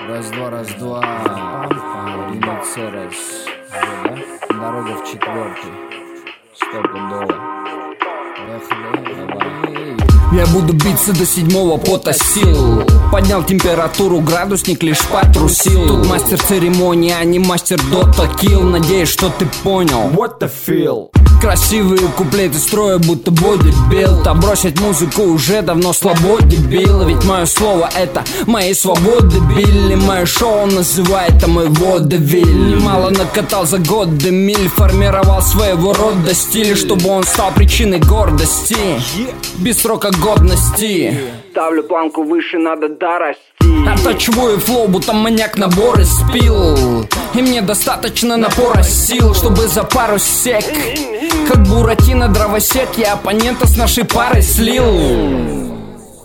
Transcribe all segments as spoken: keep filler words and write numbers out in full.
Раз-два, раз-два. Риноцерос. Дорога в четвертый. Стопудово. Поехали, давай. Я буду биться до седьмого пота сил. Поднял температуру, градусник лишь потрусил. Тут мастер церемонии, а не мастер дота килл. Надеюсь, что ты понял. What the feel? Красивые куплеты строя, будто бодибилд. А бросить музыку уже давно слабо, дебил. Ведь мое слово это моей свободы, Билли. Мое шоу называет, а мой водевиль. Немало накатал за годы миль. Формировал своего рода стиль, чтобы он стал причиной гордости. Без срока годности. Ставлю планку выше, надо дорасти. Оттачиваю флоу, будто маньяк наборы спил. И мне достаточно напора сил, чтобы за пару сек, как Буратино дровосек, я оппонента с нашей парой слил.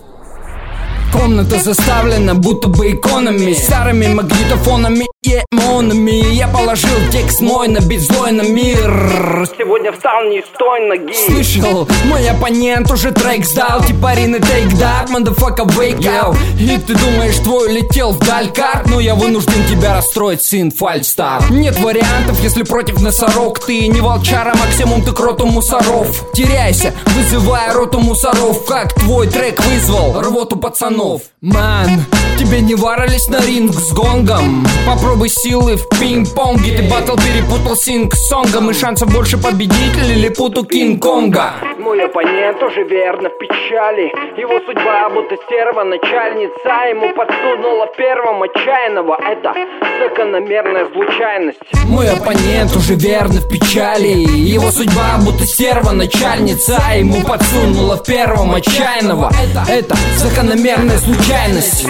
Комната заставлена будто бы иконами, старыми магнитофонами и эмонами. Я положил текст мой на бит злой на мир. Сегодня встал не с той ноги. Слышал, мой оппонент уже трек сдал. Типа Рина take that, motherfucker wake up. И ты думаешь, твой улетел вдаль карт, но я вынужден тебя расстроить, сын фальстар. Нет вариантов, если против носорог. Ты не волчара, максимум ты к роту мусоров. Теряйся, вызывая роту мусоров. Как твой трек вызвал рвоту пацанов. Ман, тебе не варились на ринг с гонгом. Попробуй силы в пинг-понге. Ты батл перепутал синг-сонгом. И шансов больше победить лилипуту Кинг-Конга. Мой оппонент уже верно в печали. Его судьба будто стерва начальница. Ему подсунула первым отчаянного. Это закономерная случайность. Мой оппонент уже верно в печали. Его судьба будто стерва начальница. Ему подсунула в первом отчаянного. Это закономерная случайность.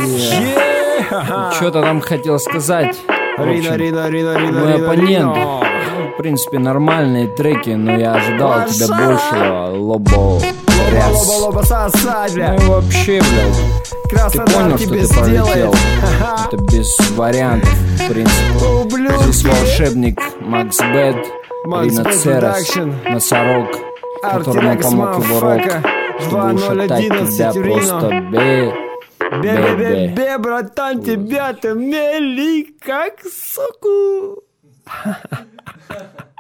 Что-то там хотел сказать. Рино, Рино, Рино, Рино, Мой Рино, оппонент, Рино. в принципе, нормальные треки, но я ожидал от тебя большего. Лобо, ряс. Лоба, лоба, сосать, Ну бля. и вообще, блядь, ты Красота понял, что тебе ты сделает. пролетел? Это без вариантов, в принципе. Ублюдки. Здесь волшебник Макс Бэд, Макс Бэд Риноцерос, Production. носорог, которому Артинакс, помог его рок, мафака. чтобы ушатать тебя двадцать один просто Рино. бе. Бе-бе-бе-бе, братан, тебя-то мели как соку.